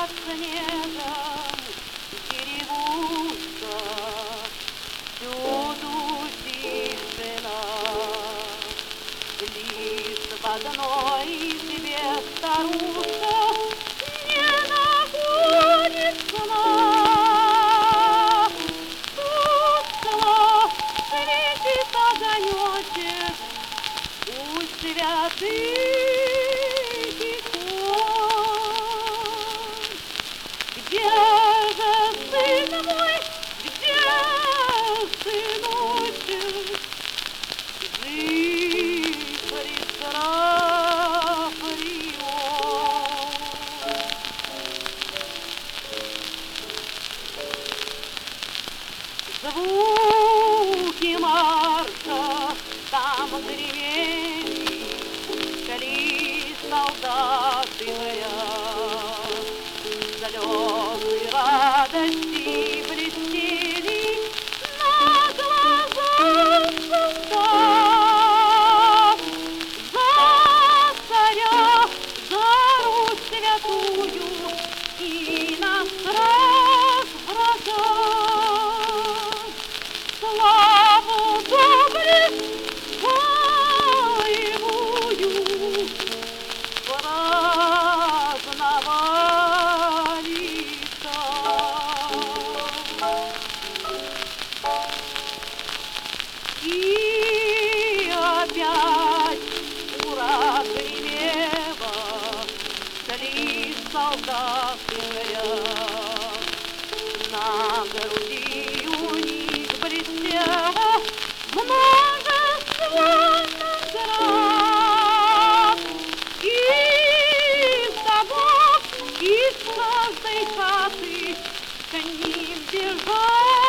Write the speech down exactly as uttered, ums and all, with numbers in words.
снегом деревушка, всюду тишина. Лишь в одной тебе старушка не находит сна. Тускло светит огонечек у святых икон. Где же сын мой, где сыночек? Жив Христофорион. Звуки марша там гремели, шли солдаты горят. Слезы радости блестели на глазах солдат. За царя, за Русь святую и на страх врага. Славу доблесть боевую праздновали там. И опять ура гремела, шли солдаты горят. На груди у них блестело множество наград. Из домов, из каждой хаты к ним бежал